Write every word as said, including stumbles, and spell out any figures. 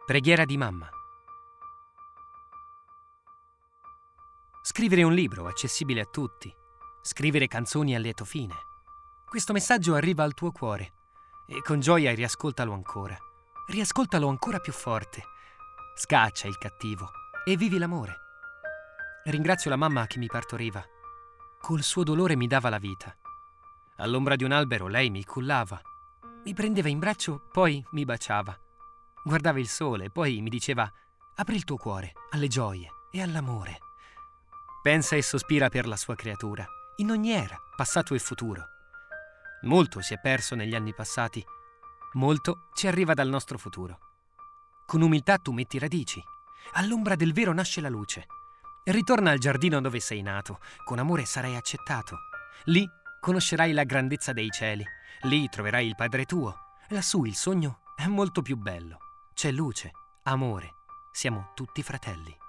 Preghiera di mamma. Scrivere un libro accessibile a tutti. Scrivere canzoni a lieto fine. Questo messaggio arriva al tuo cuore e con gioia riascoltalo ancora. Riascoltalo ancora più forte. Scaccia il cattivo e vivi l'amore. Ringrazio la mamma che mi partoriva. Col suo dolore mi dava la vita. All'ombra di un albero lei mi cullava. Mi prendeva in braccio, poi mi baciava. Guardava il sole, poi mi diceva: apri il tuo cuore alle gioie e all'amore. Pensa e sospira per la sua creatura, in ogni era, passato e futuro. Molto si è perso negli anni passati, molto ci arriva dal nostro futuro. Con umiltà tu metti radici, all'ombra del vero nasce la luce. Ritorna al giardino dove sei nato, con amore sarai accettato. Lì conoscerai la grandezza dei cieli, lì troverai il Padre tuo. Lassù il sogno è molto più bello. C'è luce, amore, siamo tutti fratelli.